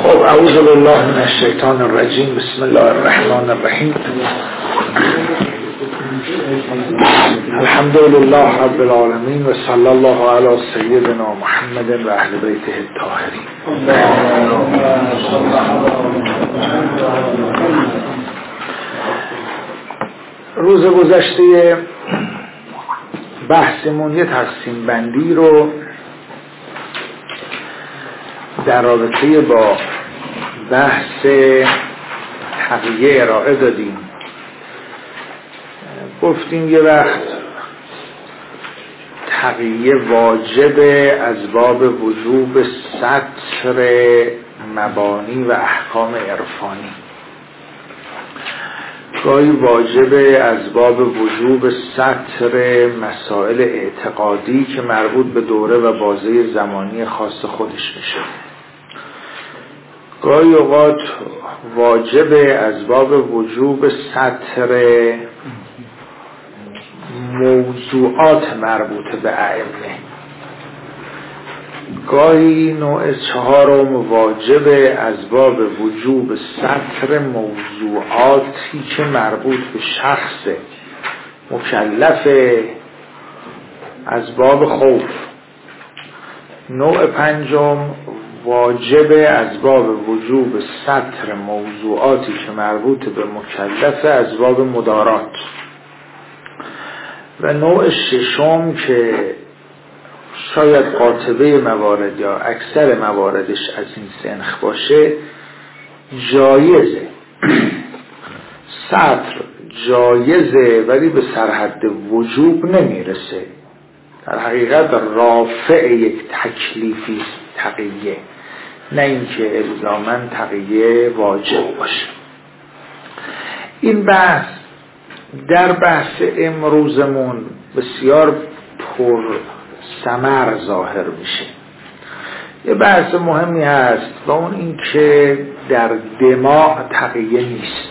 خب اعوذ بالله من الشیطان الرجیم. بسم الله الرحمن الرحیم. الحمد لله رب العالمین و صلی الله علی سیدنا محمد و اهل بیته الطاهرین. روز گذشته بحثمون یه تقسیم بندی رو در رابطه با بحث تقیه ارائه دادیم. گفتیم یه وقت تقیه واجب از باب وجوب سطر مبانی و احکام عرفانی، گاهی واجب از باب وجوب سطر مسائل اعتقادی که مربوط به دوره و بازه زمانی خاص خودش میشه، گاهی اوقات واجب از باب وجوب سطر موضوعات مربوط به ائمه، گاهی نوع چهارم واجب از باب وجوب سطر موضوعاتی که مربوط به شخص مکلف از باب خوف، نوع پنجم واجب از باب وجوب سطر موضوعاتی که مربوط به مکلف از باب مدارات، و نوع ششم که شاید قاطبه موارد یا اکثر مواردش از این سنخ باشه، جایزه. سطر جایزه ولی به سرحد وجوب نمیرسه، در حقیقت رافع یک تکلیفی تقیه، نه اینکه الزاماً تقیه واجب باشه. این بحث در بحث امروزمون بسیار پر ثمر ظاهر میشه. یه بحث مهمی هست و اون این که در دماغ تقیه نیست.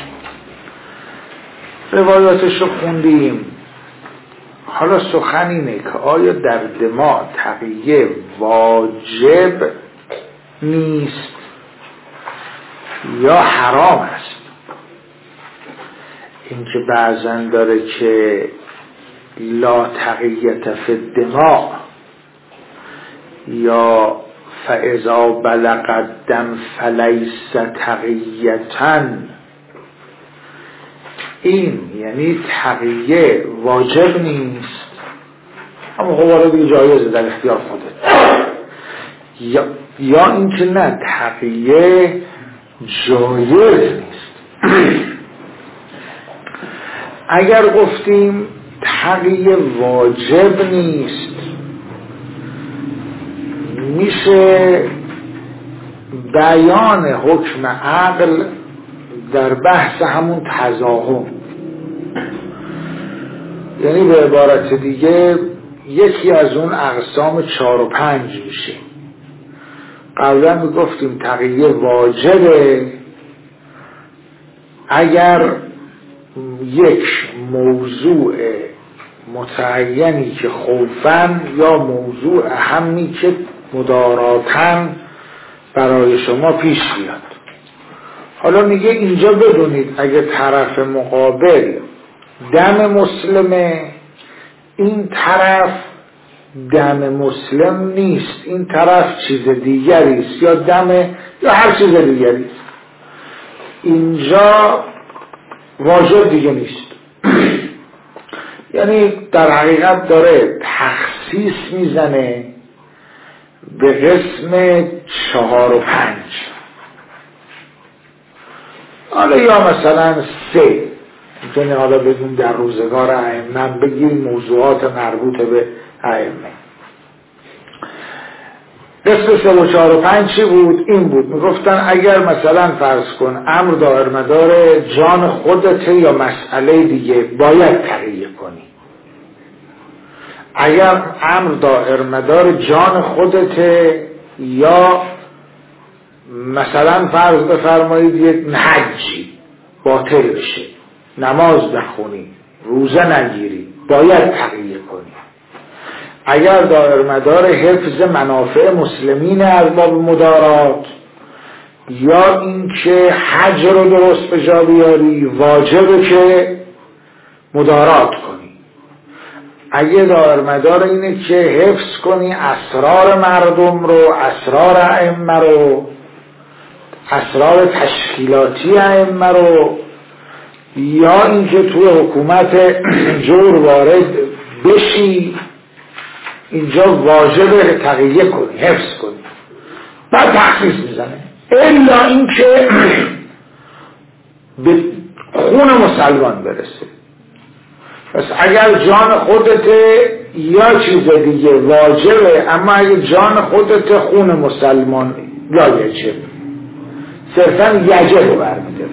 روایاتش رو خوندیم، حالا سخن اینه که آیا در دماغ تقیه واجب نیست یا حرام است؟ این که بعضن داره که لا تقیت فی الدماغ یا فاذا بلغ الدم فلیس تقیتا، این یعنی تقیه واجب نیست، اما خب حالا دیگه جایزه، در اختیار خودت. یا این که نه، تقیه جایز نیست. اگر گفتیم تقیه واجب نیست، میشه بیان حکم عقل در بحث همون تضاهم، یعنی به عبارت دیگه یکی از اون اقسام 4 و 5 میشه. قبلا میگفتیم تقیه واجبه اگر یک موضوع متعینی که خوفن یا موضوع اهمی که مداراتن برای شما پیش بیاد. حالا میگه اینجا بدونید اگه طرف مقابل دم مسلمه، این طرف دم مسلم نیست، این طرف چیز دیگری است، یا دم یا هر چیز دیگری است، اینجا واجب دیگه نیست. یعنی در حقیقت داره تخصیص میزنه به قسم 4 و 5. حالا یا مثلا 3 میتونه حالا بدون در روزگار ائمه بگیریم موضوعات مربوط به ائمه. قسم 3 و 4 و 5 چی بود؟ این بود، میگفتن اگر مثلا فرض کن امر دائر مدار جان خودته یا مسئله دیگه، باید تقیه کنی. اگر امر دائر مدار جان خودته یا مثلا فرض بفرمایید یک حجی باطل بشه، نماز نخونی، روزه نگیری، باید تقیه کنی. اگر دائر مدار حفظ منافع مسلمین از باب مدارات یا اینکه حج رو درست به جا بیاری، واجبه که مدارات کنی. اگه دارمدار اینه که حفظ کنی اسرار مردم رو، اسرار ائمه رو، اسرار تشکیلاتی ائمه رو، یا اینکه توی حکومت جور وارد بشی، اینجا واجب تقیه کنی، حفظ کنی، بعد تخصیص میزنه. الا اینکه به خون مسلمان برسه. پس اگر جان خودته یا چیز دیگه واجبه، اما اگه جان خودته خون مسلمان لا یجب، صرفا یجب رو برمیداره.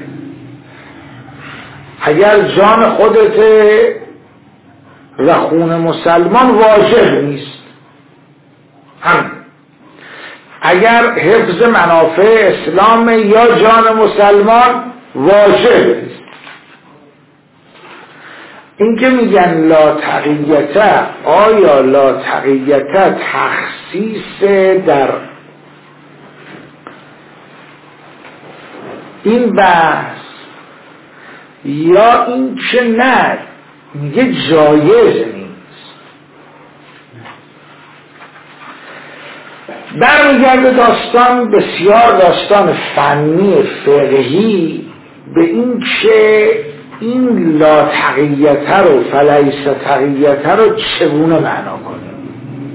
اگر جان خودته و خون مسلمان واجب نیست. هم اگر حفظ منافع اسلام یا جان مسلمان واجب نیست. این که میگن لا تقیته، آیا لا تقیته تخصیص در این بحث یا این که نه میگه جایز نیست؟ برمیگرده داستان بسیار داستان فنی فقهی به این که این لا تقیته رو فلیس تقیته رو چگونه معنا کنیم.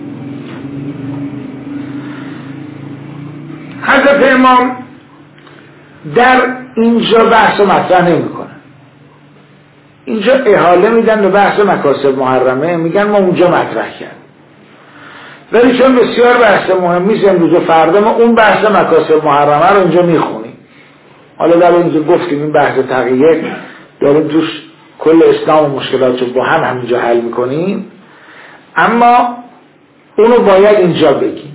حضرت امام در اینجا بحث و مطرح نمی کنن. اینجا احاله میدن به بحث مکاسب محرمه، میگن ما اونجا مطرح کرد، ولی چون بسیار بحث مهمیست امروز و فردا ما اون بحث مکاسب محرمه رو اینجا میخونیم. حالا در اینجا گفتیم این بحث تقیه داریم توش کل اسلام و مشکلات رو با هم همینجا حل میکنیم، اما اونو باید اینجا بگیم.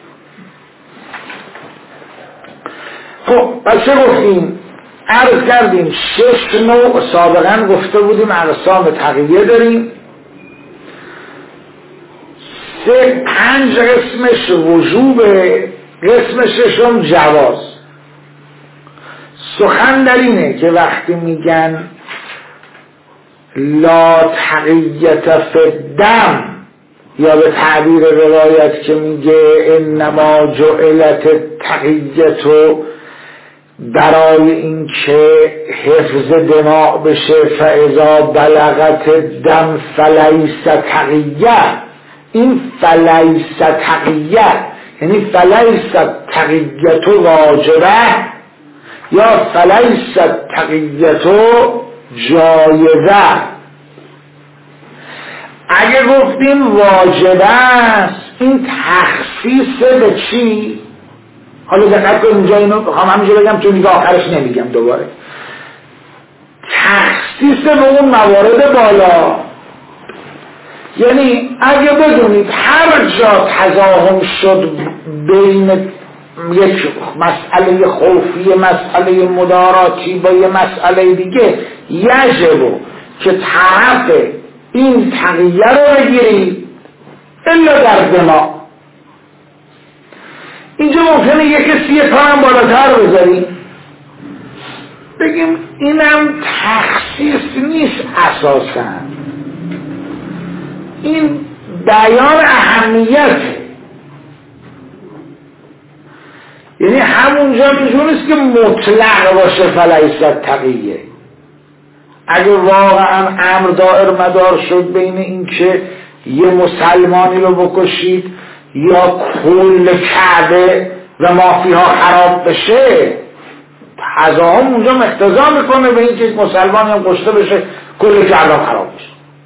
خب بس چه گفتیم؟ عرض کردیم 6 نوع سابقا گفته بودیم اقسام تقیه داریم. 5 قسمش وجوبه، قسم 6 جواز. سخن در اینه که وقتی میگن لا تقیت فی الدم، یا به تعبیر روایت که میگه انما جعلت تقیت، برای این که حفظ دماء بشه، فاذا بلغت دم فلیس تقیه. این فلیس تقیه یعنی فلیس تقیت واجبه یا فلیس تقیت جایزه. اگه گفتیم واجبه است، این تخصیص به چی؟ حالا دقت کن اینجا، اینو بخوام همینجا بگم چون دیگه آخرش نمیگم دوباره. تخصیص به اون موارد بالا، یعنی اگه بدونید هر جا تضاهم شد بین یک مسئله خوفی، مسئله مداراتی با یه مسئله دیگه، یجب که طرف این تقیه رو بگیرید الا در دماء. اینجا ممکنه یک کسی یه پا بالاتر بذاریم بگیم اینم تخصیص نیست، اساسا این بیان اهمیته. یعنی همونجا میجونست که مطلق باشه فلیست تقیه. اگه واقعا امر دائر مدار شد بین این که یه مسلمانی رو بکشید یا کل کعبه و مافیها خراب بشه، تضاهم اونجا مقتضا میکنه به این که یک مسلمانی هم کشته بشه، کل کعبه خراب بشه،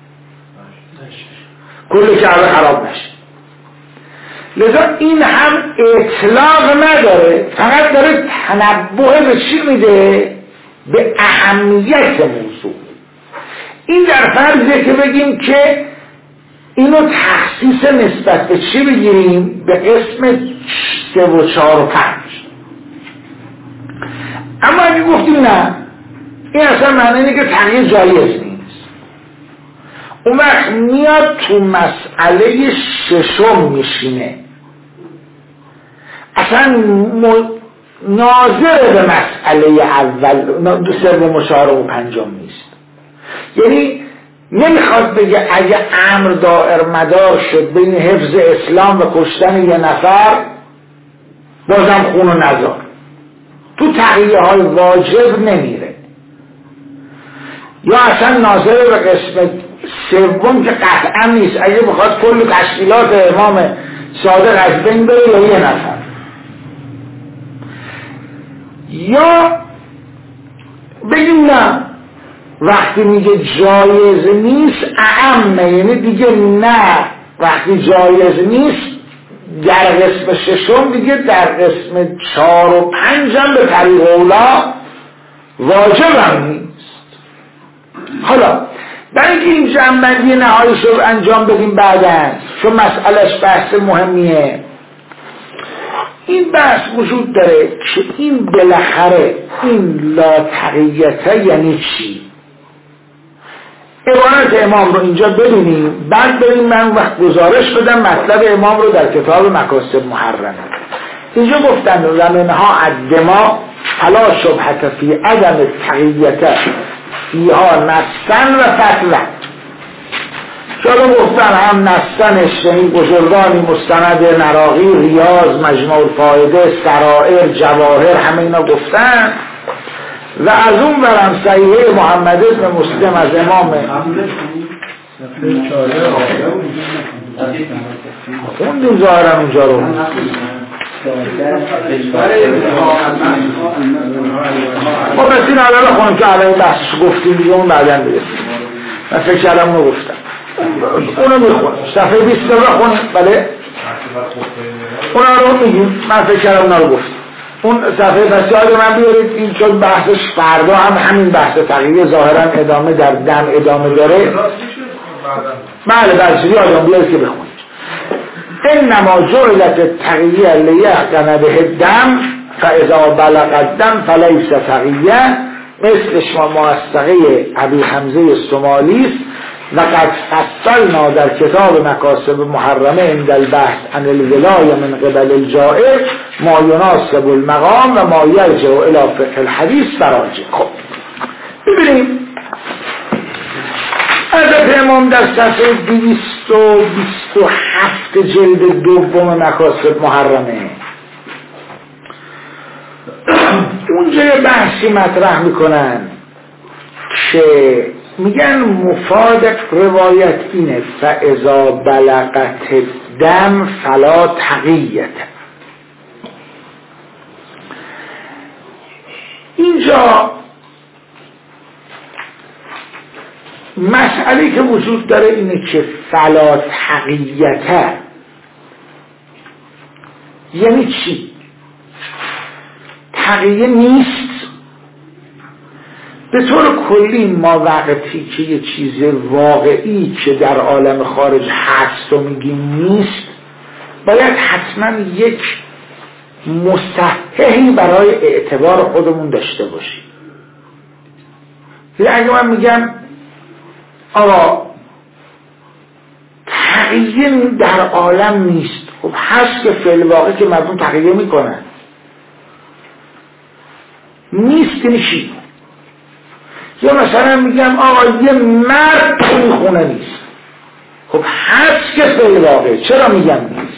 کل کعبه خراب نشه. لذا این هم اطلاق نداره، فقط داره تنبه به چی میده؟ به اهمیت موضوع. این در فرضه که بگیم که اینو تخصیص نسبت به چی بگیریم؟ به قسم 3 و 4 و 5. اما اگه گفتیم نه، این اصلا معنی اینه که تغییر جایز نیست، اون وقت میاد تو مسئله 6 میشینه. اصلا ناظر به مسئله اول دو سوم و چهارم و پنجم نیست. یعنی نمیخواد بگه اگه امر دائر مدار شد بین حفظ اسلام و کشتن یه نفر بازم خون و نزار، تو تقییه های واجب نمیره. یا اصلا ناظر به قسم سوم که قطعا نیست، اگه بخواد کل تشکیلات امام صادق از بین بره یا یه نفر. یا بگیم نه وقتی میگه جایز نیست اعمه، یعنی دیگه نه وقتی جایز نیست در قسم ششم دیگه در قسم 4 و 5 هم به طریق اولا واجب هم نیست. حالا برای اینکه این جنبندی نهایی شد انجام بدیم بعداً، چون مسئلهش بحث مهمیه، این بحث وجود داره که این بالاخره این لا تقییته یعنی چی. عبارت امام رو اینجا ببینیم، بعد بریم من وقت گزارش بدم مطلب امام رو در کتاب مکاسب محرمه. اینجا گفتن لمنها الدماء فلا شبهة فی عدم التقییته فیها نصا و فتوا. چرا گفتن هم نصنش یعنی بزرگانی مستند نراقی، ریاض، مجموع الفائده، سرائر، جواهر، همه اینا گفتن. و از اون برم صحیحه محمد بن مسلم از امام خوندیم ظاهرم اینجا رو. ما بس این علاقه خونم که علاقه بحثش گفتیم دیگه اون بعدن برسیم. من فکر کردم اونو گفتم، اونو میخونم صفحه 20 رو خونیم. بله اونا رو میگیم، من فکر کردم اونا رو گفتیم. اون صفحه بسیار من بیارید، این چون بحثش فردا هم همین بحث تقییه ظاهرا ادامه در دم ادامه داره. بله بله آدم بیارید که بخونید. انما جعلت التقیه لیحقن به الدم فاذا بلغ الدم فلیس تقیه، مثل شما موثقه ابی حمزه الصومالی است. و قد فصلنا در کتاب مکاسب محرمه عند البحث عن الولایه من قبل الجائر ما یناسب المقام و ما یرجع الی فقه الحدیث فراجع. خب ببینیم حضرت امام در صفحه 227 جلد دوم مکاسب محرمه اونجا یه بحثی مطرح میکنن که میگن مفاد روایت اینه فاذا بلغت الدم فلا تقییت. اینجا مسئله که وجود داره اینه که فلا تقییت یعنی چی؟ تقییه نیست. به طور کلی ما وقتی که یه چیز واقعی که در عالم خارج هست و میگیم نیست، باید حتما یک مصححی برای اعتبار خودمون داشته باشیم. اگه من میگم آقا تقییه در عالم نیست، خب هست که فعل واقع که مردم تقییه میکنن، نیست نیشی. یا مثلا میگم آقا یه مرد تو این خونه نیست، خب هست که فعل واقع، چرا میگم نیست؟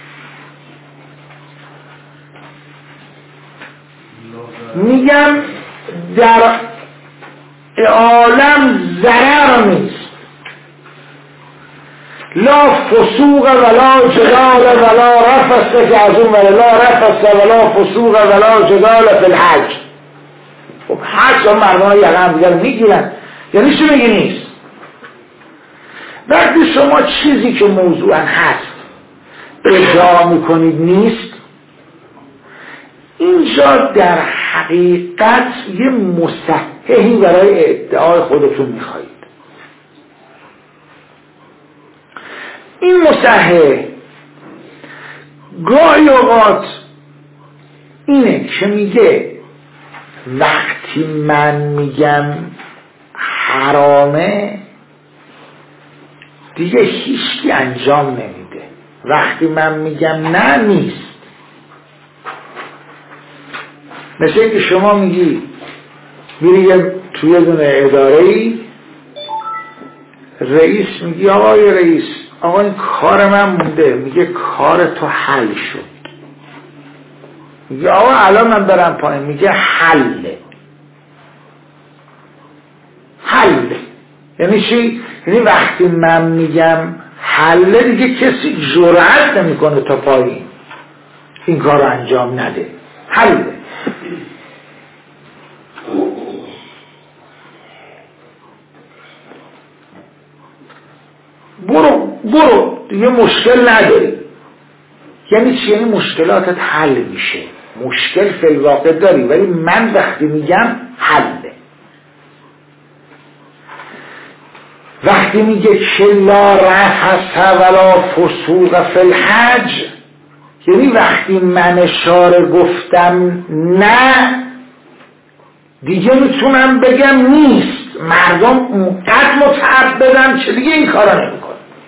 میگم در عالم ضرر نیست، لا فسوق ولا جدال ولا رفث، که از اون ولی لا رفث ولا فسوق ولا جدال فی الحج. خب حج هم مردم یقم دیگر میگیرن، یعنی چی میگی نیست؟ وقتی شما چیزی که موضوعا هست ادعا میکنید نیست، اینجا در حقیقت یه مصححی برای ادعای خودتون میخواهید. این مصحح گاهی اوقات اینه که میگه وقتی من میگم حرامه دیگه هیچکی انجام نمیده، وقتی من میگم نه نیست. مثل اینکه شما میگی میری توی دونه اداره‌ای، رئیس میگی آقای رئیس، آقا این کار من مونده، میگه کار تو حل شد. میگه آقا الان من برم پایین، میگه حله. یعنی چی؟ یعنی وقتی من میگم حله دیگه کسی جرأت نمیکنه تا پایین این کار رو انجام نده. حله. برو دیگه مشکل نداری. یعنی چی؟ یعنی مشکلاتت حل میشه. مشکل فی الواقع داری ولی من وقتی میگم حله. وقتی میگه که لا رفث ولا فسوق فی الحج، یعنی وقتی من اشاره گفتم نه دیگه میتونم بگم نیست. مردم اونقدر متعبدن که دیگه این کارا نمیکنه.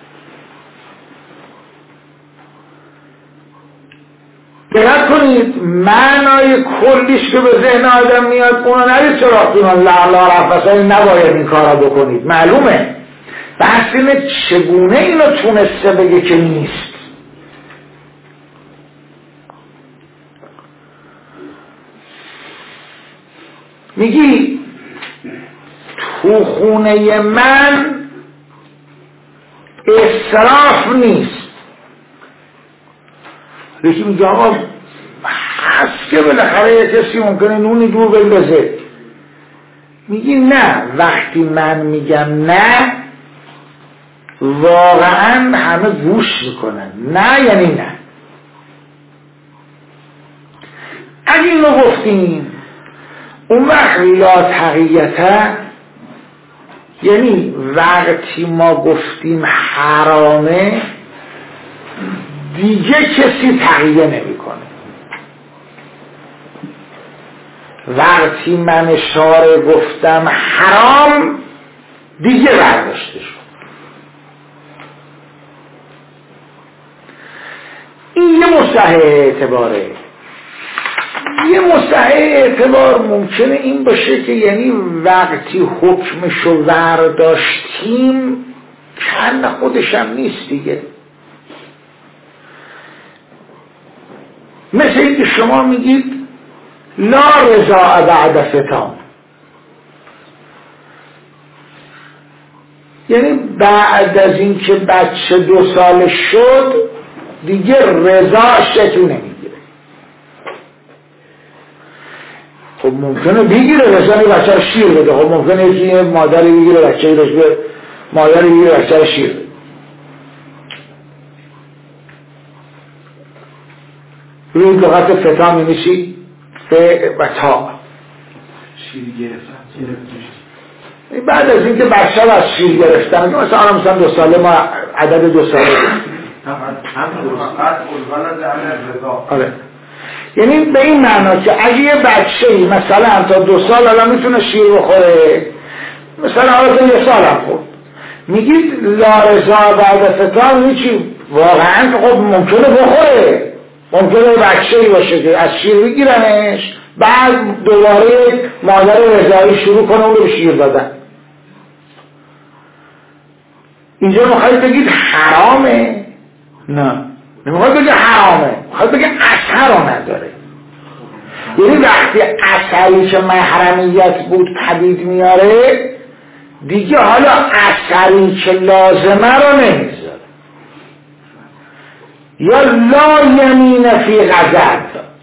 دقت کنید معنای کلیش که به ذهن آدم میاد اونو نرید چرا کنون لا رفث نباید این کارا بکنید. معلومه بحث اینه چگونه اینو تونسته بگه که نیست. میگی تو خونه من اسراف نیست. یکی میگه آقا هست که بالاخره یه کسی ممکنه نونی دور بندازه. میگی نه، وقتی من میگم نه واقعا همه گوش میکنن. نه یعنی نه. اگه اینو گفتیم اون وقت لا تقیته، یعنی وقتی ما گفتیم حرامه دیگه کسی تقیه نمی کنه. وقتی من اشاره گفتم حرام دیگه برداشته شد. این یه مصطلح اعتباره. یه مصطلح اعتبار ممکنه این باشه که یعنی وقتی حکمشو برداشتیم کن خودشم نیست دیگه. مثل این که شما میگید لا رضا بعد فتام، یعنی بعد از این که بچه 2 سال شد دیگه رضا شکل نمیگیره. خب ممکنه بگیره مثلا بچه رو شیر بده. خب ممکنه یکی مادری بگیره بچه رو به مادری بگیره بچه رو شیر بده. روی لغت فتام یعنی چی؟ ف و تا شیر گرفتن. بعد از اینکه بچه رو از شیر گرفتن مثلا 2 ساله ما عدد 2 ساله آره. یعنی به این معنا که اگه یه بچه‌ای مثلا تا 2 سال الان میتونه شیر بخوره، مثلا حالا تا 1 سال هم خورد، میگید لا رضا بعد فتام یعنی چی؟ واقعا خب ممکنه بخوره، ممکنه بچه‌ای باشه که از شیر بگیرنش بعد دوباره مادر رضایی شروع کنه اون رو به شیر دادن. اینجا میخواید بگید حرامه؟ نه نمیخواید بگید حرامه، میخواید بگید اثر رو نداره. یعنی وقتی اثری که محرمیت بود پدید میاره دیگه حالا اثری که لازمه رو نمیذاره. یا لا یمین فی غضب،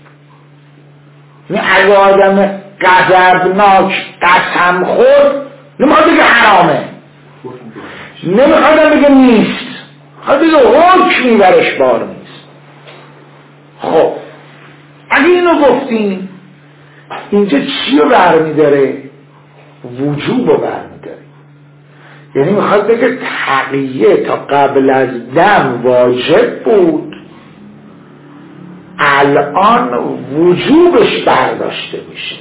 یعنی اگه آدم غضبناک قسم خورد نمیخواد بگه حرامه، نمیخواد بگه نیست، میخواد بگه حکمی برش بار نیست. خب اگه اینو گفتیم اینجا چی رو برمیداره؟ وجوب رو برمیداره. یعنی میخواد بگه تقیه تا قبل از دم واجب بود، الان وجوبش برداشته میشه.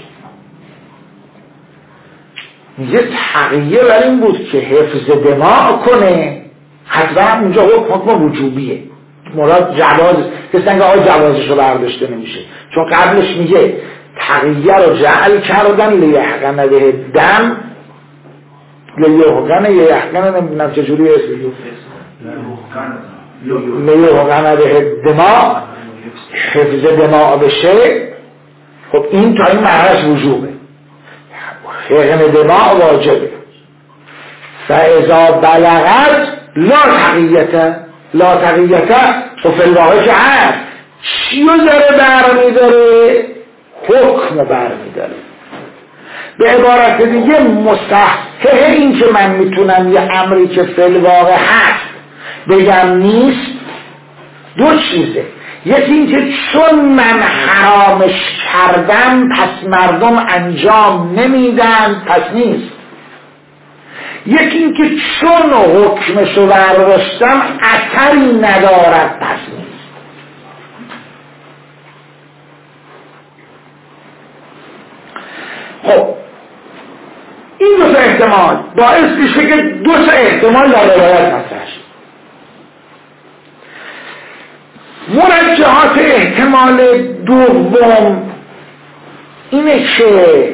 یه تقیه بر این بود که حفظ دماغ کنه، حتما اونجا حکم وجوبیه، مراد جواز، کسی نگه آقای جوازش رو برداشته نمیشه، چون قبلش میگه تقیه رو جعل کردن لیحقن به دم، لیحقن نمیدونم چجوری اسمی، لیحقن به دماغ، حفظ دماغ بشه. خب این تا این معنیش وجوبه، حقن دماغ واجبه. فاذا بلغت لا تقیته و فی الواقع که هست چیو داره برمیداره؟ حکم برمیداره. به عبارت دیگه مستحقه این که من میتونم یه امری که فی الواقع هست بگم نیست دو چیزه. یکی این که چون من حرامش کردم پس مردم انجام نمیدن پس نیست. یکی این که چون حکمش رو برداشتم اثری ندارد پس نیست. خب این دو تا احتمال باعث میشه که دو تا احتمال در روایت مطرح شد. مرجحات احتمال دوم اینه که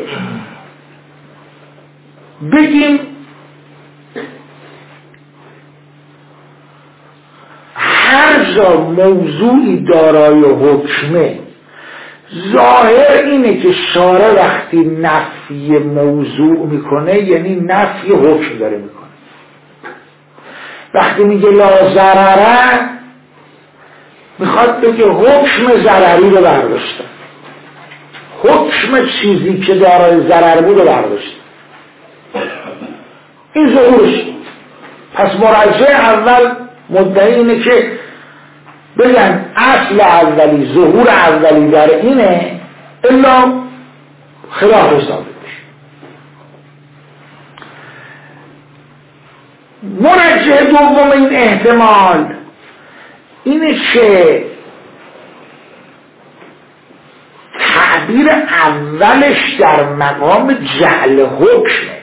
بگیم هر جا موضوعی دارای حکمه، ظاهر اینه که شارع وقتی نفی موضوع میکنه یعنی نفی حکم داره میکنه. وقتی میگه لا ضرره میخواد بگه حکم ضرری رو برداشته، حکم چیزی که دارای ضرر بود رو برداشته. این ظهورش. پس مرجع اول مدعی اینه که بگن اصل اولی، ظهور اولی در اینه الا خلاف ثابت بشه. مرجع دوم این احتمال اینه که تعبیر اولش در مقام جعل حکمه.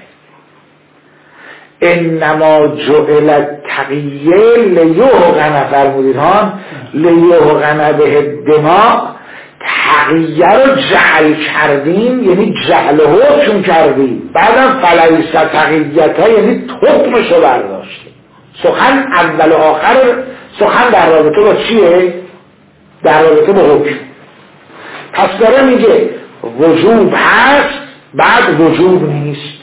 انما جعل التقیه لیحقن فرمودید ها، لیحقن به دماغ. تقیه رو جعل کردیم یعنی جعل حکم کردیم، بعدم فلیس تقیته یعنی حکمش رو برداشتیم. سخن اول و آخر سخن در رابطه با چیه؟ در رابطه با حکم. پس داره میگه وجوب هست بعد وجوب نیست.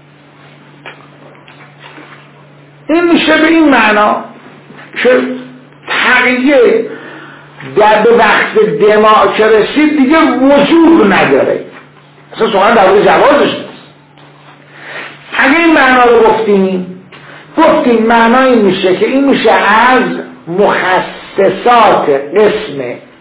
این میشه به این معنا که تقیه در به وقت دماغ که رسید دیگه وجوب نداره، اصلا سخن در مورد جوازش نیست. اگه این معنا رو گفتیم معنا این میشه که این میشه از مخصصات قسم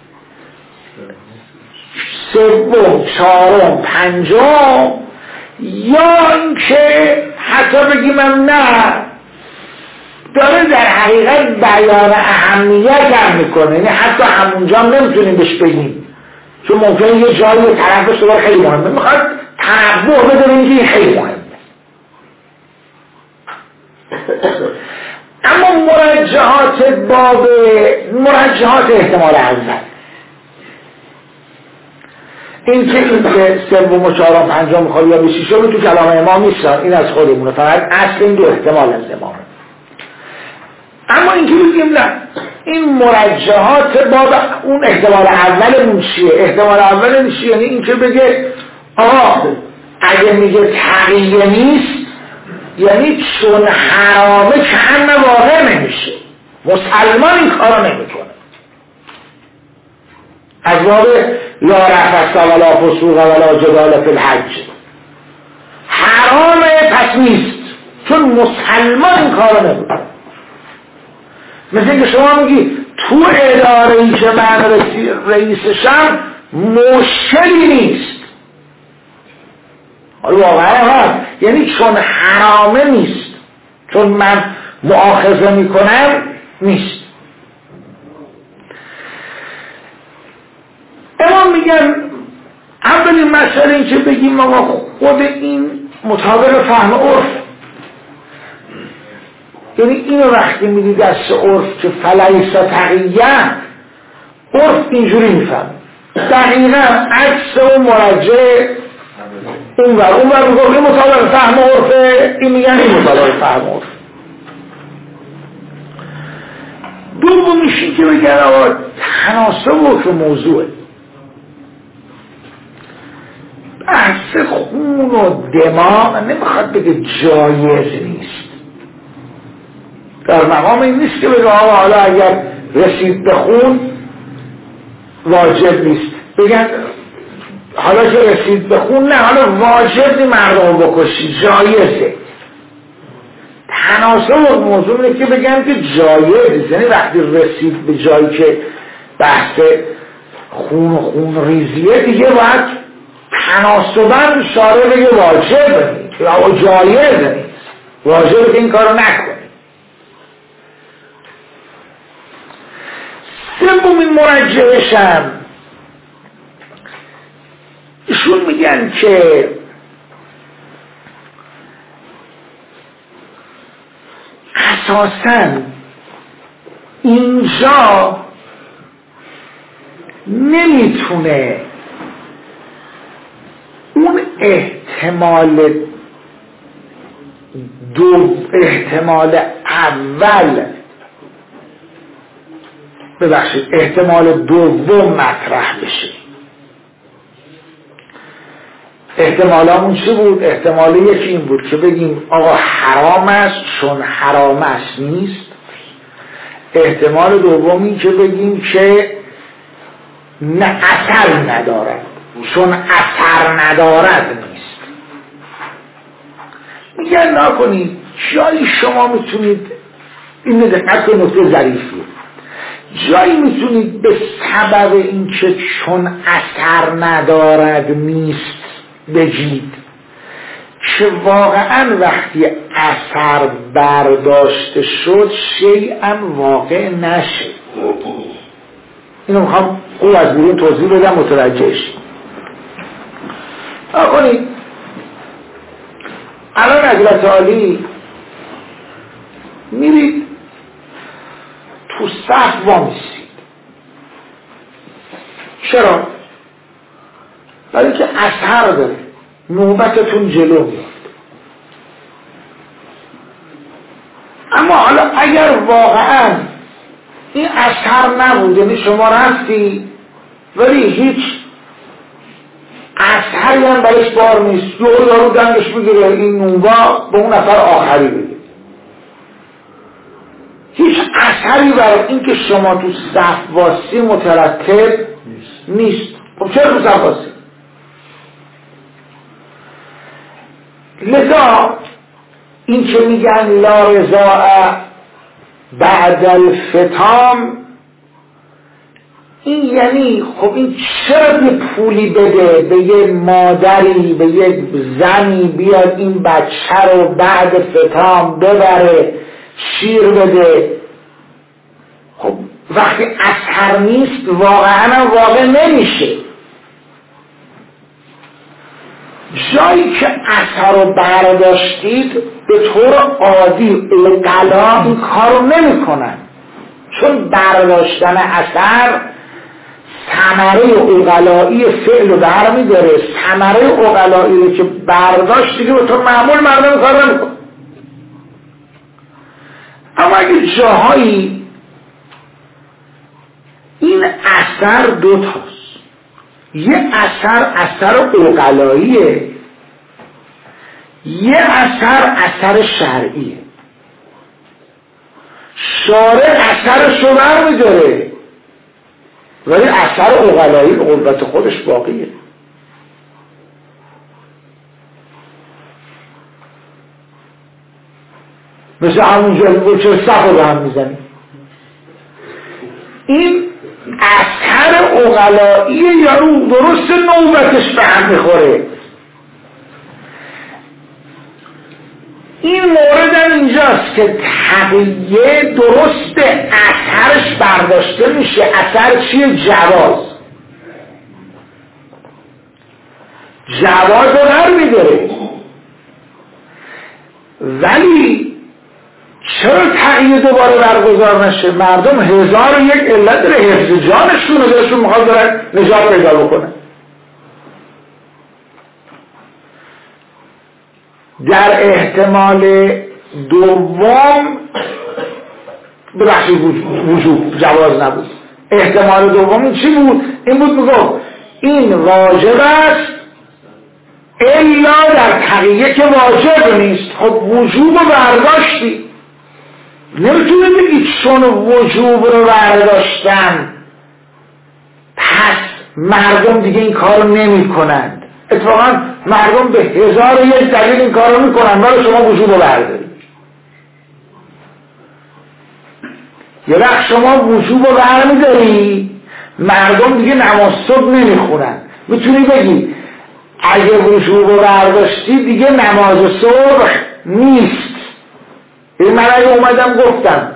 سوم، چهارم، پنجم، یا اینکه حتی بگیم نه داره در حقیقت بیان اهمیت هم میکنه، یعنی حتی همونجا نمیتونیم بهش بگیم چون ممکنه یه جایی طرف شما خیلی مهمه، میخواد تنبه بده اینکه این خیلی مهمه. اما مرجحات احتمال اول این که این که سوم و چهارم پنجم میخواد یا به شیشم تو کلام امام نیستن، این از خودمونه، فقط اصل این دو احتمال از امامه. اما این که بگیم نه این مرجحات باب اون احتمال اولمون چیه؟ احتمال اولمون چیه؟ یعنی این که بگه آقا اگه میگه تقیه نیست یعنی چون حرامه که همه واقع نمیشه، مسلمان این کارو نمیکنه. از باب لا رفث ولا فسوق ولا جدال فی الحج، حرامه پس نیست چون مسلمان این کارو نمیکنه. مثل اینکه شما میگی تو اداره‌ای که من رئیسشم مشکلی نیست، حالا واقعا هست، یعنی چون حرامه نیست، چون من مؤاخذه میکنم نیست. اما میگن اولین مسئله این که بگیم آقا خود این مطابق فهم عرف، یعنی اینو وقتی میدی دست عرف که فلیس تقیه، عرف اینجوری میفهم دقیقا عکس اون مرجع اون بر میگه این مطابق فهم عرفه، این میگن این مطابق فهم عرفه. دومیشی که بگن آقا تناسب که موضوعه، بحث خون و دماغ نمیخواد بگه جایز نیست، در مقام این نیست که بگه آقا حالا اگر رسید به خون واجب نیست، بگن حالا که رسید به خون نه حالا واجب نی مردم بکشی، جایزه. تناسب موضوع اینه که بگن که جایز، یعنی وقتی رسید به جایی که بحث خون و خون ریزیه دیگه باید تناسباً شارع بگه واجب نیست یا جایز نیست، واجب که این کارو نکنی. سومین مرجعشم ایشون میگن که اساساً اینجا نمیتونه اون احتمال دوم مطرح بشه. احتمالامون چی بود؟ احتمال یکی این بود که بگیم آقا حرام است چون حرام است نیست. احتمال دومی که بگیم که نه اثر ندارد چون اثر ندارد نیست. میگن نکنید جایی شما میتونید این دقت به نکته ظریفیه، جایی میتونید به سبب اینکه چون اثر ندارد نیست بگید که واقعا وقتی اثر برداشته شد شیئا واقع نشه. اینو میخوام خوب از بیرون توضیح بدم متوجه شید. نکنید الان حضرت عالی میرید تو صف وامیسید. چرا؟ برای که اثر داره، نوبتتون جلو میاد. اما حالا اگر واقعا این اثر نبود، یعنی شما رفتی ولی هیچ اثری هم برش بار نیست، یارو دنگش بگیره این نوبا به اون نفر آخری بگیره، هیچ اثری برای این که شما تو صف واسی مترتب نیست. خب چرا تو صف واسی؟ لذا این که میگن لا رضاء بعد الفطام، این یعنی خب این چرا یه پولی بده به یه مادری، به یه زنی بیاد این بچه رو بعد فطام ببره شیر بده؟ خب وقتی اثر نیست واقعا واقع نمیشه. جایی که اثر رو برداشتید به طور عادی عقلا این کار رو نمی کنن، چون برداشتن اثر ثمره عقلایی فعل رو برمی داره، ثمره عقلایی رو که برداشت دیگه به طور معمول مردم کار نمی کنن. اما اگه جاهایی این اثر دوتاست، یه اثر عقلاییه، یه اثر شرعیه. شارع اثرش رو برمی‌داره ولی اثر عقلایی به قوت خودش باقیه. مثل همونجا بود چه صف رو هم میزنی. این اثر عقلایی یارو درست نوبتش به هم میخوره. این مورد هم اینجاست که تقیه درست اثرش برداشته میشه. اثر چیه؟ جواز رو برمی‌داره، ولی چرا تغییر دوباره برگزار نشه؟ مردم 1001 علت داره، حفظ جانشونه، دلشون میخواد دارن نجات پیدا بکنه. در احتمال دوم ببخشید وجوب جواز نبود. احتمال دوم این چی بود؟ این بود میگفت این واجب است الا در تقیه که واجب نیست. خب وجوب رو برداشتی، نمیتونه بگید چون وجوب رو برداشتن پس مردم دیگه این کار رو نمی کنند. اتفاقا مردم به 1001 دلیل این کار رو می کنند ولی شما وجوب رو بردارید. یه وقت شما وجوب رو برمیداری مردم دیگه نماز صبح نمی خونند. میتونی بگی اگه وجوب رو برداشتی دیگه نماز صبح نیست. این من اگه اومدم گفتم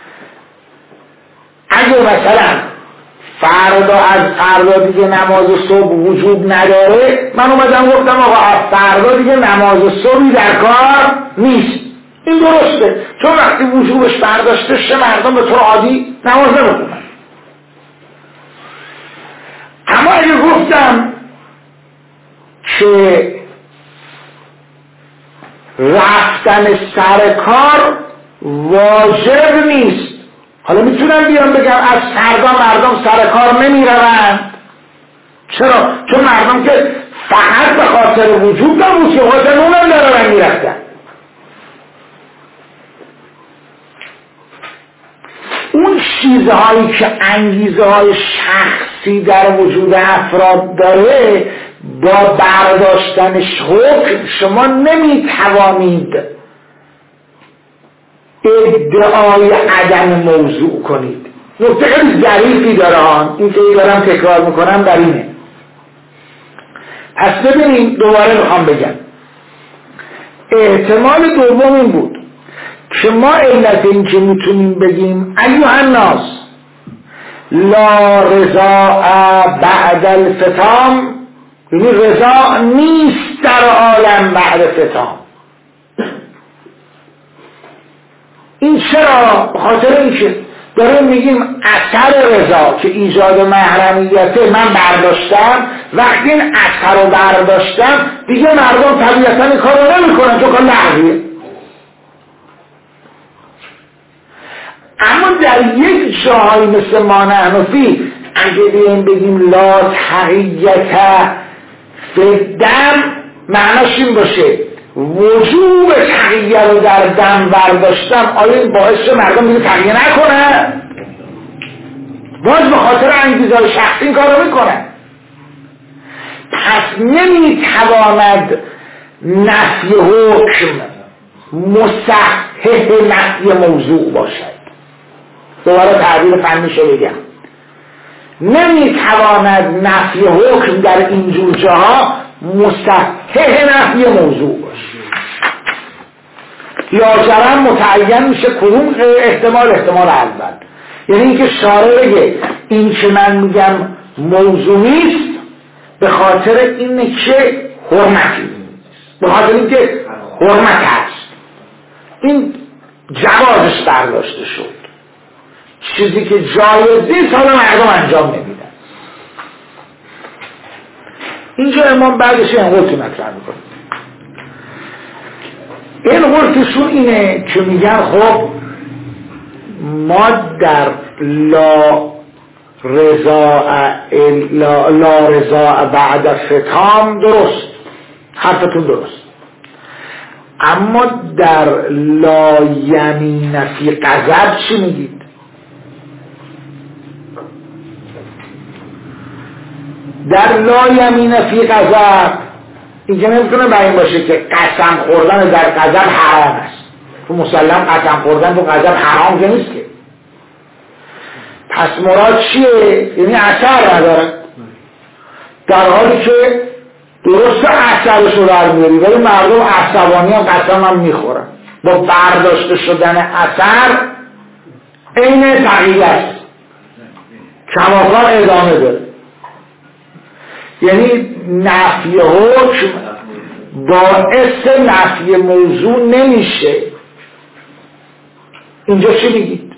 اگه مثلا از فردا دیگه نماز صبح وجوب نداره، من اومدم گفتم آقا فردا دیگه نماز صبحی در کار نیست. این درسته، چون وقتی وجوبش برداشته شه مردم به طور عادی نماز نمیخونن. اما اگه گفتم که رفتن سر کار واجب نیست، حالا میتونم بیام بگم از فردا مردم سر کار نمیروند. چرا؟ چون مردم که فقط به خاطر وجوب نبود که خاطر اونم دارن میرفتن. اون چیزهایی که انگیزه های شخصی در وجود افراد داره با برداشتنش حکم شما نمیتوانید ادعای عدم موضوع کنید. نکته خیلی ظریفی داره، این که دارم تکرار میکنم در اینه. پس ببینیم دوباره میخوام بگم احتمال دوم این بود که ما علت این که میتونیم بگیم ایها الناس لا رضا بعد الفطام، یعنی رضا نیست در عالم بعد فطام. این چرا؟ بخاطر اینکه داریم میگیم اثر رضا که ایجاد محرمیته من برداشتم، وقتی این اثر رو برداشتم دیگه مردم طبیعتا این کار رو نمی کنن چون کار لغویه. اما در یک جایی مثل ما نحنفی اگه بیاییم بگیم لا تحییت فدم، معناش این باشه وجوب تحییه رو در دم برداشتم، آیا این باعث مردم دیگه تحییه نکنن؟ باز به خاطر انگیزه‌های شخصی این کار رو میکنن. پس نمیتواند نفی حکم مصحح نفی موضوع باشد. دوباره تعبیر فنیشو بگم، نمیتواند نفی حکم در اینجور جاها مصحح نفی موضوع باشه. لاجرم متعین میشه کدوم احتمال اول، یعنی اینکه شارع بگه این که من میگم موضوع نیست به خاطر اینه که حرمتی نیست، به خاطر اینکه حرمت هست، این جوازش برداشته شد. چیزی که جایز نیست حالا مردم انجام نمیدن. اینجا امام بعدش این قلتی مطرح میکنه. این قلتشون اینه که میگن خب ما در لا رضا بعد فطام درست، حرفتون درست، اما در لا یمین فی غضب چی میگید؟ در لا یمین فی غضب اینجا نمیتونه بیان باشه که قسم خوردن در غضب حرام است. تو مسلم قسم خوردن تو غضب حرام که نیست که. پس مراد چیه؟ یعنی اثر نداره، در حالی که درست اثرش رو برمیاری ولی مردم عصبانی هم قسم هم میخورن. با برداشته شدن اثر عین تغییر است، کماکان ادامه داره. یعنی نفی حکم باعث نفی موضوع نمیشه. اینجا چی میگید؟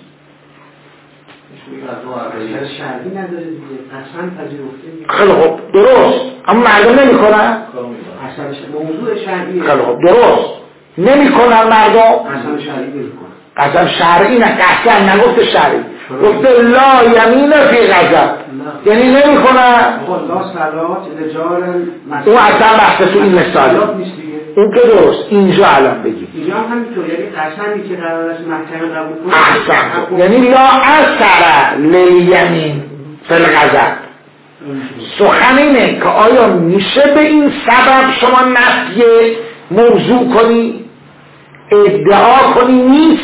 خیلی خوب درست، اما مردم نمیکنن. موضوع شرعی. خیلی خوب درست، نمیکنن مردم. قسم شرعی نمیکنن. قسم شرعی نه، قسم نگفته شرعی، گفته لا یمین فی غضب، یعنی نمیکنن. لا صلات رجال اون اصلا بحث تو این مثال اون که درست. اینجا الان بگید اینجا هم همینطور، یعنی قسمی که قرار است محکمه قبول کنه احسن، یعنی لا اثر لیمین فی الغضب. سخن اینه که آیا میشه به این سبب شما نفی موضوع کنی، ادعا کنی نیست.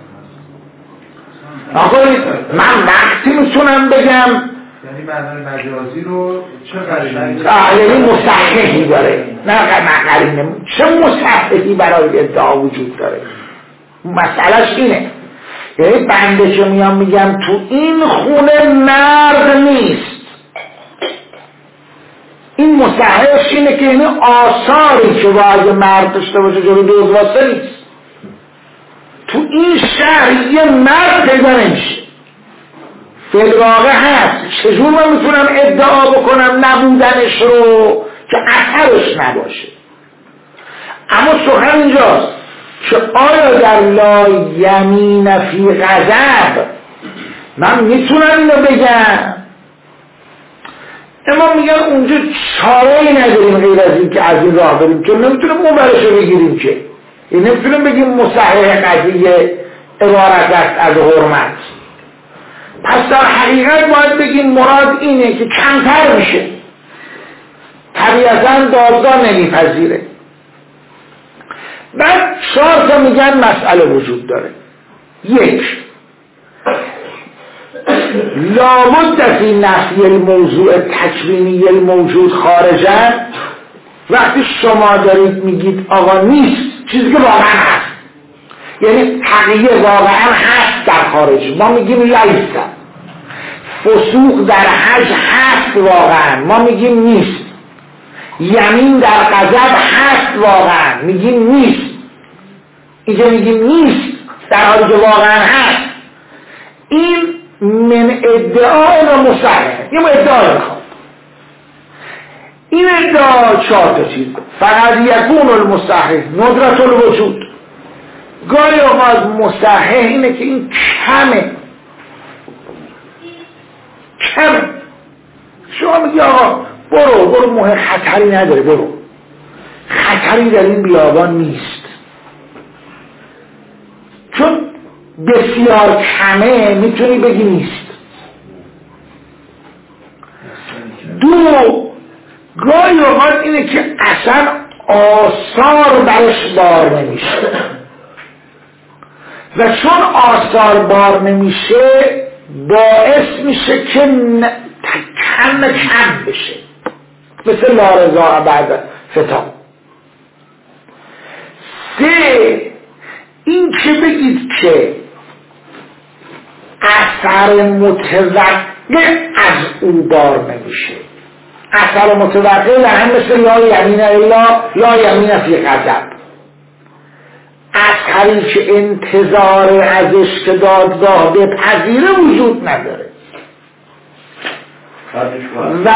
آخه من وقتی میتونم بگم یعنی معنی مجازی رو چه قرینه؟ یعنی مصححی داره، نه قرینه، چه مصححی برای ادعا وجود داره. مسئلهش اینه، یعنی بنده که میگم تو این خونه مرد نیست، این مصححش اینه که یعنی آثاری که باید مرد داشته باشه جلوی دوز واسه نیست. تو این شهر یه مرد پیدا نمیشه، فی‌الواقع هست. چجور من میتونم ادعا بکنم نبودنش رو که اثرش نباشه؟ اما سخن اینجاست که آیا در لا یمین فی غضب من میتونم اینو بگم؟ اما میگن اونجا چاره‌ای نداریم غیر از این که از این راه بریم، که نمیتونیم مبرشه بگیریم، که یعنی نمیتونیم بگیم مصحح قضیه عبارت است از حرمت. پس در حقیقت باید بگیم مراد اینه که کمتر میشه، طبیعتاً دادگاه نمیپذیره. بعد 4 تا میگن مسئله وجود داره. 1 لابد فی نفی الموضوع تکوینی الموجود خارجا. وقتی شما دارید میگید آقا نیست، چیزی که واقعا هست، یعنی تقیه واقعا هست در خارج، ما میگیم لیسا. فسوق در حج هست واقعا، ما میگیم نیست. یمین در غضب هست واقعا، میگیم نیست. اینجا میگیم نیست در حالی که واقعا هست. این من ادعای و مصحح، یه ادعای میخواد. این ادعا 4 تا چیز، فقط یکون المصحح ندرت الوجود. گاهی اوقات مصحح اینه که این کمه، شما میگی آقا برو مهم، خطری نداره، برو، خطری در این بیابان نیست، چون بسیار کمه میتونی بگی نیست. 2 گاهی اوقات اینه که اصلا آثار برش بار نمیشه، و چون آثار بار نمیشه باعث میشه که کم بشه، مثل لارضا بعد فتا. 3 این که بگید که اثر متوقع از او بار نمیشه. اثر متوقع در هم مثل لا یمین الا لا یمین فی غضب. اثری که انتظار ازش که دادگاه بپذیره وجود نداره. و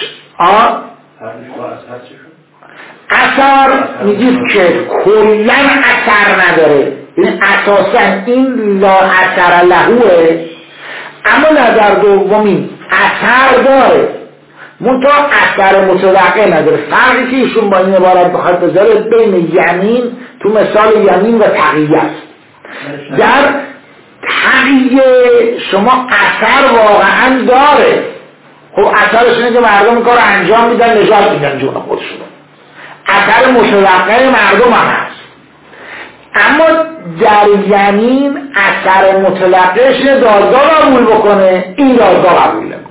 اثر میگید که کلن اثر نداره، این اساسا این لا اثر لهوه، اما در دومی اثر داره، منتها اثر متوقع نداره. فرقی که ایشون با این عبارت بخواد بذاره بین یمین تو مثال یمین و تقیه است. در تقیه شما اثر واقعا داره، خب اثرش اینه که مردم کار انجام میدن، نجات میدن جون خودشون. اثر متوقع مردم هم هست، اما در یمین اثر متوقعش اینه دادگاه قبول بکنه، این دادگاه قبول نمیکنه.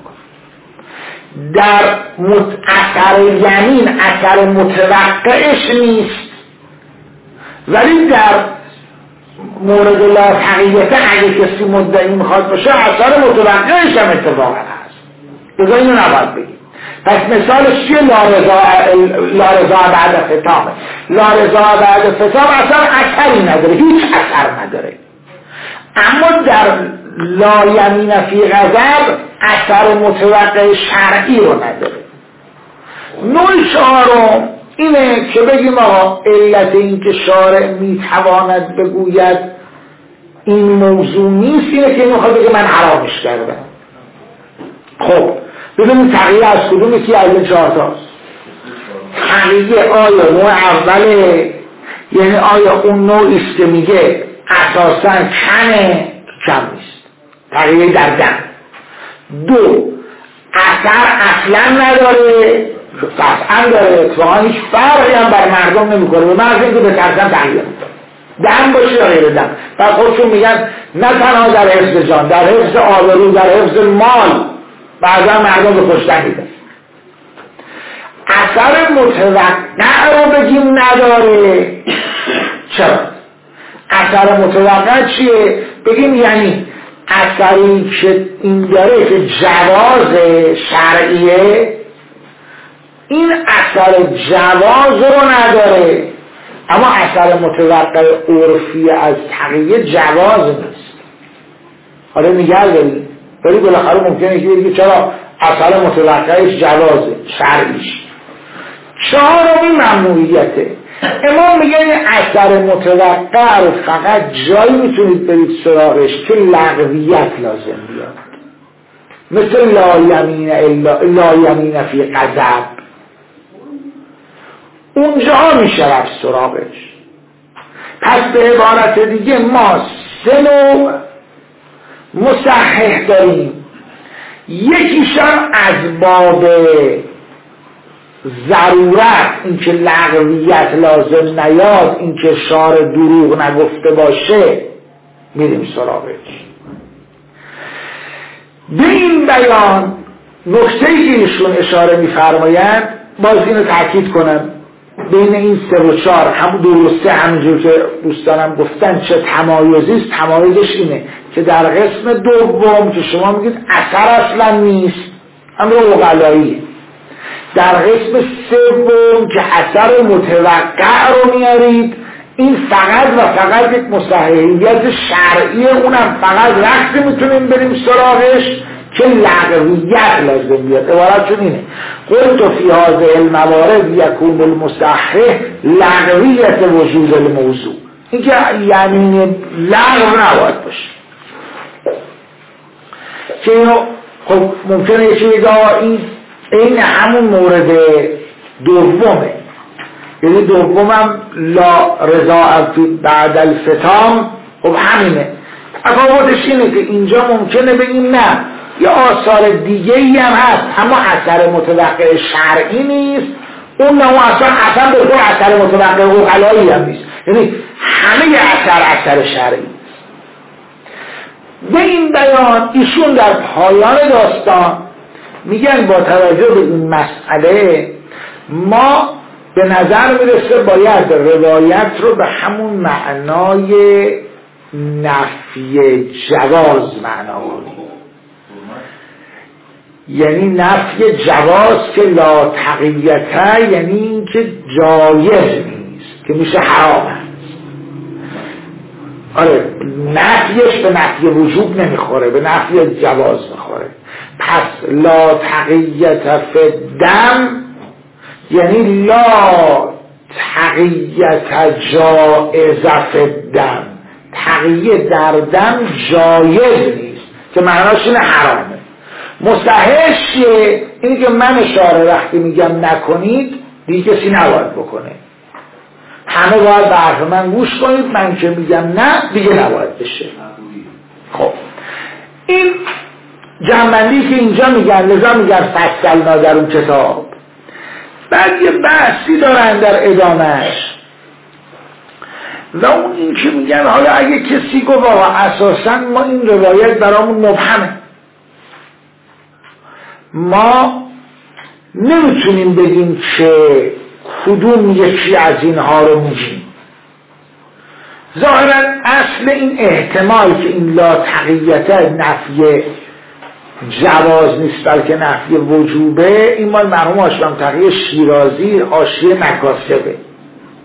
در اثر یمین اثر متوقعش نیست، ولی در مورد لا تقیته اگه کسی مدعی میخواد باشه اثر متوقعش هم اتفاقا هست. بذار اینو نباید بگیم. پس مثالش چیه؟ لارضا بعد فتامه. لارضا بعد فتام اصلا اثری نداره، هیچ اثر نداره. اما در لا یمین فی غضب اثر متوقع شرعی رو نداره. نوع چهارم اینه که بگیم آقا علت این که شارع میتواند بگوید این موضوع نیست اینه که میخواد بگه من حرامش کردم. خب ببینید تقیه از کدوم یکی از این چهار تاست؟ تقیه آیا نوع اوله، یعنی آیا اون نوعیست که میگه اساساً کم نیست، تقیه در دم. دو، اثر اصلا نداره، قطعا داره، اتفاقا هیچ فرقی هم بر مردم نمیکنه، به محض اینکه به ترسم تغییر میکنه، دم باشه یا غیر دم. و خودشون میگن نه تنها در حفظ جان، در حفظ آبرو، در حفظ مال بعضا مردم به کشتن میدن. اثر متوقع رو بگیم نداره. چرا؟ اثر متوقع چیه؟ بگیم یعنی اثری که این داره که جواز شرعیه، این اثر جواز رو نداره، اما اثر متوقع عرفی از تقیه جواز نیست. حالا نگه دارید ولی بالاخره ممکنه که بگید چرا اثر متوقعش جوازه شرعیش. چهارمی ممنوعیته. امام میگه این اثر متوقع رو فقط جایی میتونید برید سراغش که لغویت لازم بیاد، مثل لا یمین فی غضب، اونجا میشه رفت سراغش. پس به عبارت دیگه ما سه نوع مصحح داریم. یکیشان از باب ضرورت، اینکه لغویت لازم نیاد، اینکه شارع دروغ نگفته باشه، میریم سراغش. به این بیان نکته‌ای که ایشون اشاره می‌فرمایند، باز اینو تاکید کنم، بین این 3 و 4 هم 2 و 3 همونجور که دوستانم گفتن چه تمایزی است. تمایزش اینه که در قسم دوم که شما میگید اثر اصلا نیست، امر عقلاییه. در قسم سوم که اثر متوقع رو میارید، این فقط و فقط یک مصححیت شرعیه، اونم فقط وقتی میتونیم بریم سراغش که لغویت لازم بیاد. عبارتشون اینه: قلت فی هذه الموارد یکون المصحح لغویت وجود الموضوع. این که یعنی لغو نباید باشه. که اینو خب ممکنه یکی بگه این همون مورد دومه، یعنی دومم لا رضا بعد الفتام، خب همینه. تفاوتش اینه که اینجا ممکنه بگیم نه، یه آثار دیگه ای هم هست اما اثر متوقع شرعی نیست، اون نه اصلا به طور اثر متوقع عقلایی هم نیست، یعنی همه اثر شرعی نیست. به این بیان ایشون در پایان داستان میگن با توجه به این مسئله ما به نظر میرسه باید روایت رو به همون معنای نفی جواز معنا کنیم، یعنی نفی جواز که لا تقیته، یعنی این که جایز نیست، که میشه حرام هست. آره، نفیش به نفی وجوب نمیخوره، به نفی جواز میخوره. پس لا تقیته فی الدم یعنی لا تقیته جائزه فی الدم، تقیه در دم جایز نیست که معناش اینه حرامه. مستحش چیه؟ اینی که من شارع وقتی میگم نکنید دیگه کسی نباید بکنه، همه باید به حرف من گوش کنید، من که میگم نه دیگه نباید بشه. خب این جنبندی که اینجا میگن، لذا میگن فصلنا در اون کتاب. بعد یه بحثی دارن در ادامهش و اون این که میگن حالا اگه کسی گفت اساسا ما این روایت برامون مبهمه، ما نمیتونیم بگیم که کدوم یکی از اینها رو میگیم. ظاهرا اصل این احتمال که این لا تقیته نفی جواز نیست بلکه نفی وجوبه، این مال مرحوم آشلام تقی شیرازی حاشیه مکاسبه،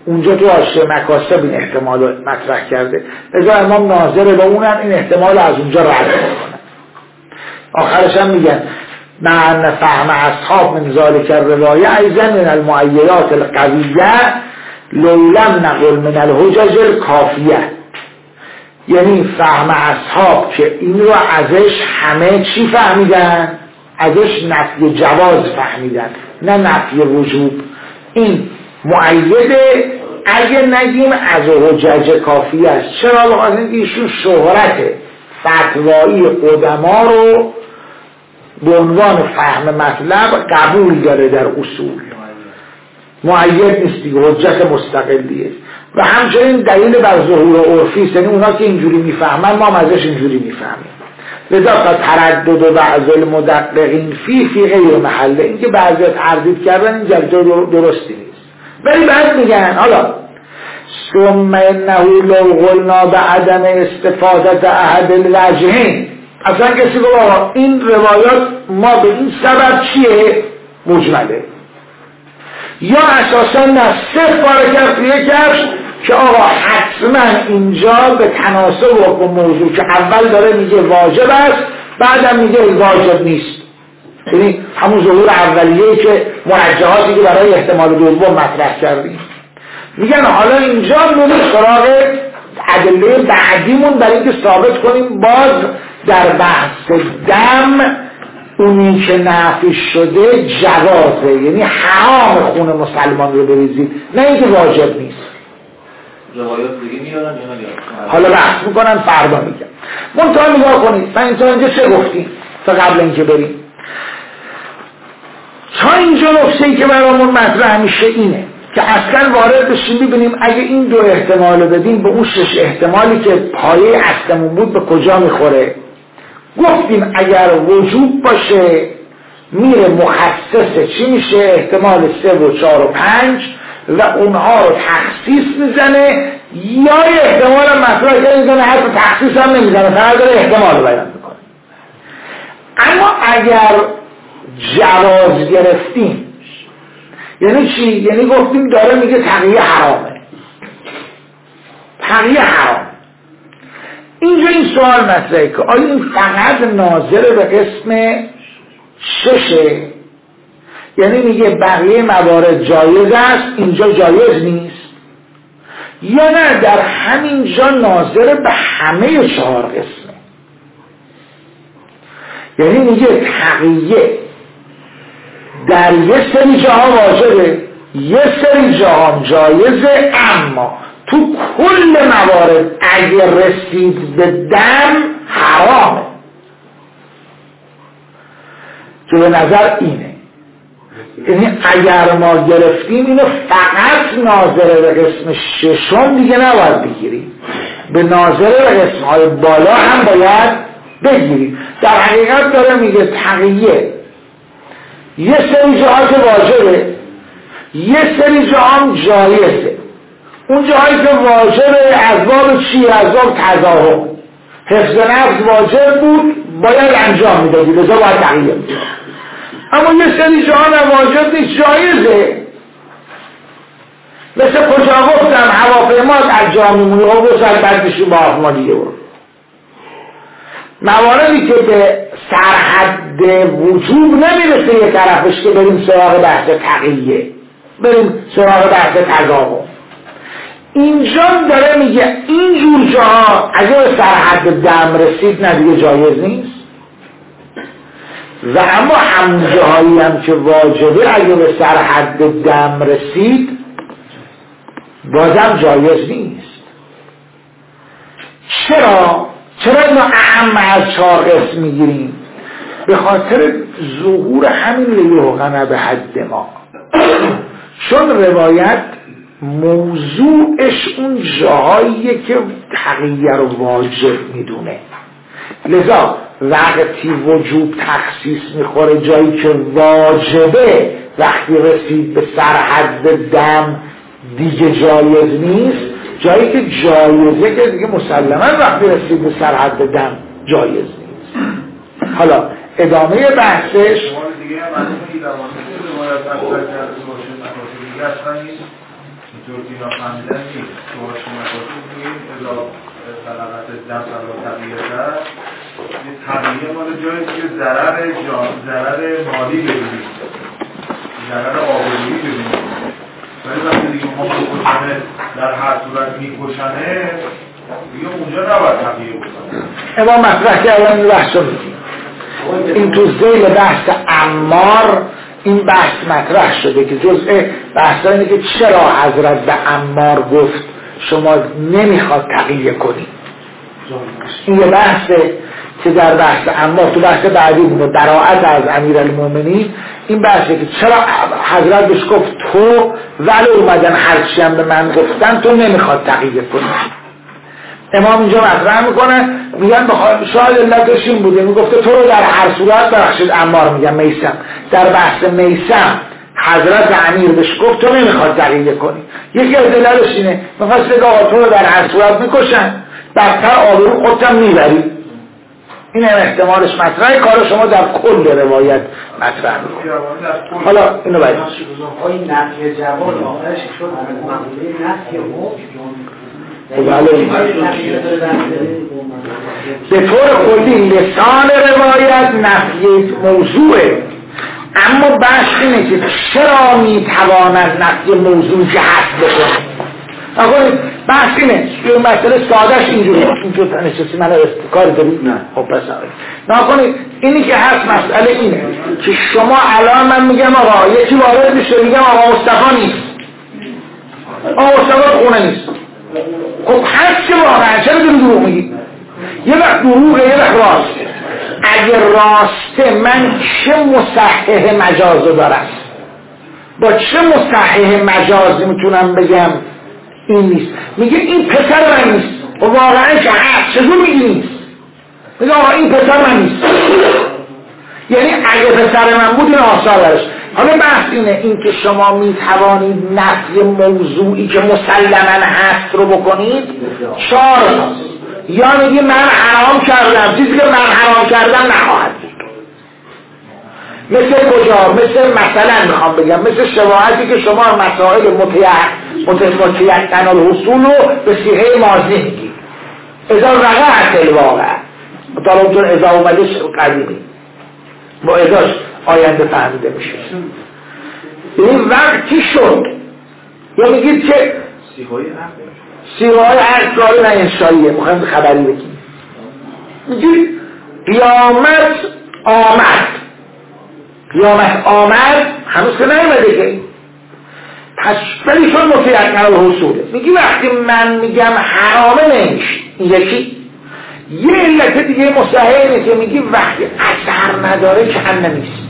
اونجا تو حاشیه مکاسب این احتمال رو مطرح کرده، لذا امام ناظر به اونم این احتمال از اونجا رد میکنه. آخرش هم میگن مع فهم اصحاب من ذالک الروایه ایضا من المؤیدات القویه لو لم نقل من الحجج الکافیه. یعنی فهم اصحاب که این رو ازش همه چی فهمیدن؟ ازش نفی جواز فهمیدن، نه نفی وجوب. این مؤیده اگه نگیم از حجج کافی است. چرا؟ بخاطر اینکه ایشون شهرت فتوایی قدما رو به عنوان فهم مطلب قبول داره در اصول، مؤید نیست دیگه، حجت مستقلیه. و همچنین دلیل بر ظهور عرفی است، یعنی اونا که اینجوری میفهمن ما ازش اینجوری میفهمیم. لذا تا تردد و بعض المدققین فی غیر محله، این که بعضی تردید کردن این جلجه درستی نیست. ولی بعد میگن حالا ثم انه لو قلنا بعدم استفادت احد الوجهین، اصلا کسی بگه این روایات ما به این سبب چیه مجمله، یا اساسا نه صرف باره کرد یه کفش که آقا حتما اینجا به تناسب با موضوع که اول داره میگه واجب است بعدم میگه واجب نیست، یعنی همون ظهور اولیه‌ای که مرجحاتی که برای احتمال دوم مطرح کردیم. میگن حالا اینجا میریم سراغ ادله بعدیمون برای اینکه ثابت کنیم باز در بحث دم اونی که نفی شده جوازه، یعنی حرام خون مسلمان رو بریزید، نه اینکه واجب نیست. روایات دیگه میارن یا نمیارن؟ حالا بحث میکنن فردا میگم. منتها نگاه کنید من اینجا چه گفتیم تا قبل اینکه بریم. تا اینجا نکته‌ای که برامون مطرح میشه اینه که اصلا وارد بشیم ببینیم اگه این دو احتمال بدیم به اون 6 احتمالی که پایه اصلمون بود به کجا میخوره. گفتیم اگر وجوب باشه میره مخصص چی میشه؟ احتمال 3 و 4 و 5 و اونها رو تخصیص میزنه، یا احتمال مطرح که میزنه حتی تخصیص هم نمیزنه، فقط داره احتمال رو بیان میکنه. اما اگر جواز گرفتیم یعنی چی؟ یعنی گفتیم داره میگه تقیه حرامه، تقیه حرام. اینجا این سوال مطرحه که آیا این فقط ناظر به قسم 6، یعنی میگه بقیه موارد جایز است اینجا جایز نیست، یا نه در همین جا ناظر به همه 4 قسمه، یعنی میگه تقیه در یه سری جاها واجبه یه سری جاها جایزه، اما تو کل موارد اگه رسید به دم حرامه. که به نظر اینه، یعنی اگر ما گرفتیم اینو فقط ناظر به قسم 6 دیگه نباید بگیریم، به ناظر به قسم های بالا هم باید بگیریم. در حقیقت داره میگه تقیه یه سری جاها که واجبه یه سری جاها هم جایزه. اون جاهایی که واجبه از باب چی؟ از باب تظاهر، حفظ نفس واجب بود باید انجام میدادی لذا باید تقیه میدادی. اما یه سری جاها هم واجب نیست جایزه، مثل کجا گفتم هواپیما در جا میمونی و بسر بردشون با آفما دیگه برو. مواردی که به سرحد وجوب نمیرسه یه طرفش که بریم سراغ بحث تقیه، بریم سراغ بحث تظاهر. اینجا داره میگه اینجور جاها اگه به سرحد دم رسید نه دیگه جایز نیست، و اما همون جاهایی هم که واجبه اگه به سرحد دم رسید بازم جایز نیست. چرا اینو اهم از 4 قسم میگیریم؟ به خاطر ظهور همین لیوغنه به حد ما، چون روایت موضوعش اون جاهاییه که تقیه رو واجب میدونه، لذا وقتی وجوب تخصیص میخوره جایی که واجبه وقتی رسید به سرحد دم دیگه جایز نیست، جایی که جایزه که دیگه مسلماً وقتی رسید به سرحد دم جایز نیست. حالا ادامه بحثش اینطور که اینا فهمیدن نیست. شما مکاسب میگیم اذا طلقت دم و تقییده یه تقییه مال جایی که ضرر مالی ببینید، ضرر آبرویی ببینید. ولی وقتی دیگه ما بکشنه در هر صورت میکشنه دیگه اونجا نباید تقییه بکنه. اما مطرح کردن این بحث رو میگیم این تو ذیل بحث عمار این بحث مطرح شده که جزء بحث اینه که چرا حضرت به عمار گفت شما نمیخواد تقییه کنی. این یه بحثه که در بحث عمار تو بحث بعدی بوده براءت از امیرالمومنین. این بحثه که چرا حضرت بهش گفت تو ولی اومدن هرچی هم به من گفتن تو نمیخواد تقییه کنی. امام اینجا مطرح میکنه میگن شاید علتش این بوده میگفته تو رو در هر صورت بخشید عمار میگن میسم در بحث میسم حضرت امیر بهش گفت تو نمیخواد تقییه کنی. یکی از دلالش اینه میخواست بگه آقا تو رو در هر صورت میکشن بدتر آبرو خودت میبری. این هم احتمالش مطرحه. کار شما در کل روایت مطرح میکنه. حالا اینو باید این نفی جواب آخرش شد مقوله نفی به طور کلی لسان روایت نفی موضوعه، اما بحث اینه که چرا میتواند نفی موضوع جهت بکنه. نکنید بحث اینه یه مسئله سادش اینجوریه اینجور نشستی من کاری دارید؟ نه. خب پس نکنید اینی که هست مسئله اینه که شما الان من میگم آقا یکی وارد میشه میگم آقا مصطفی نیست، آقا مصطفی خونه نیست. خب هست که واقعا چرا دروغ میگی؟ یه وقت دروغه یه وقت راسته. اگه راسته من چه مصحح مجازو دارم؟ با چه مصحح مجازی میتونم بگم این نیست؟ میگه این پسر من نیست. و واقعا که هست چطور میگی نیست؟ میگه آقا این پسر من نیست. یعنی اگه پسر من بود این آثار درش. حالا بحث اینه این که شما میتوانید نفی موضوعی که مسلماً هست رو بکنید چهار یا میگی من حرام کردم چیزی که من حرام کردم نخواهد بود. مثل کجا؟ مثلا میخوام بگم مثل شباهتی که شما مسائل متیقن الحصول رو به صیغه ماضی میگید اذا وقعت الواقع مطالعه اونجور اذا اومدش قدیمی با ازاش آینده فهمیده میشه. این وقتی شد یا میگید که سیغه های هر کاری نه انشاییه مخواهیم خبری بگیم میگید قیامت آمد هنوز که نیمده که پس ولی شد متیقن الحصوله. میگی وقتی من میگم حرامه نمیشه این یکی یه علت دیگه مستحیله که میگی وقتی اثر نداره جهنمیست.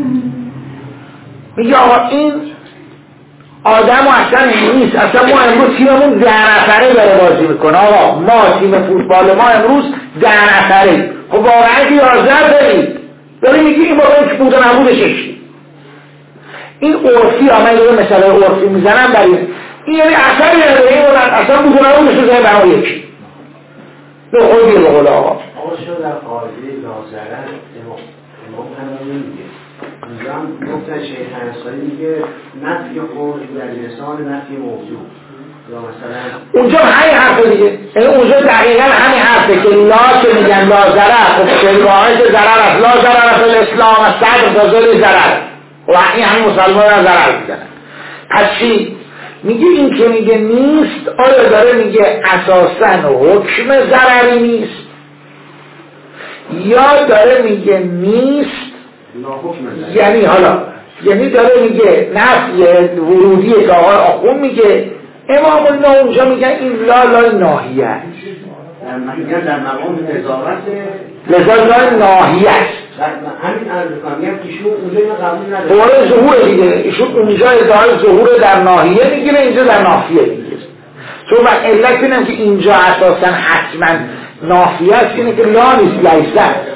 میگی آقا این آدم اصلا نیست، اصلا ما امروز تیممون 10 نفره داره بازی میکنه. آقا ما تیم فوتبال ما امروز 10 نفره. خب واقعا که 11 دارید داری میگی این واقعا که بود و نبودش این عرفی آمد داره مثلا عرفی میزنم برای این یعنی اثری نداره این اصلا بود و نبودش رو زنه برای یکی به خودی به قول آقا شد در قاعده لازرن امام کنم نمیگه اونجا هم گفتن شیخ انصاری میگه نفی قول در لسان نفی موضوع یا مثلا اونجا همین حرفه دیگه یعنی اونجا دقیقا همین حرفه که لا که میگن لازرن خب شریعه که ضرر است لا ضرر است الاسلام است صدر فضل ضرر و این همین مسلمان ها ضرر میزنن. پس چی؟ میگه این که میگه نیست آیا داره میگه اساساً حکم ضرری نیست یا داره میگه نیست یعنی حالا یعنی داره میگه نفی ورودی که آقای آخون میگه امام الله اونجا میگن این لا ناهیه در مقام نظارت لذا لا ناهیه همین ارزکامی هم ایشون اونجا اینو قبول نداره دوباره ظهور دیگه ایشون اونجا ادعای ظهور در ناهیه میگیره اینجا در نافیه میگیره. چون من علت اینم که اینجا اساسا حتما نافیه است اینه که لا نیست لیسه